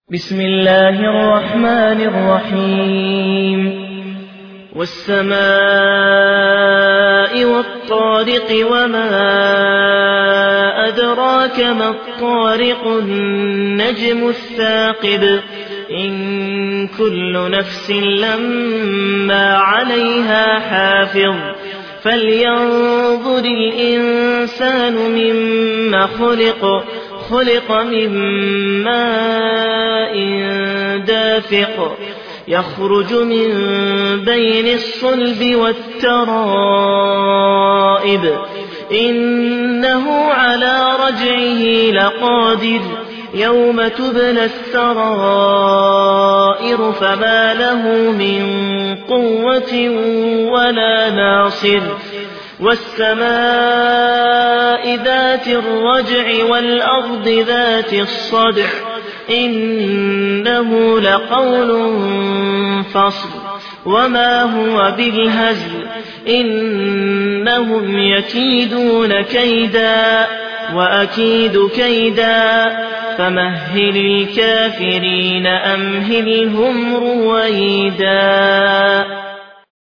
بسم الله الرحمن الرحيم والسماء والطارق وما أدراك ما الطارق النجم الثاقب إن كل نفس لما عليها حافظ فلينظر الإنسان مما خلق من ماء دافق يخرج من بين الصلب والترائب إنه على رجعه لقادر يوم تبلى السرائر فما له من قوة ولا ناصر والسماء ذات الرجع والأرض ذات الصدع إنه لقول فصل وما هو بالهزل إنهم يكيدون كيدا وأكيد كيدا فمهل الكافرين أمهلهم رويدا.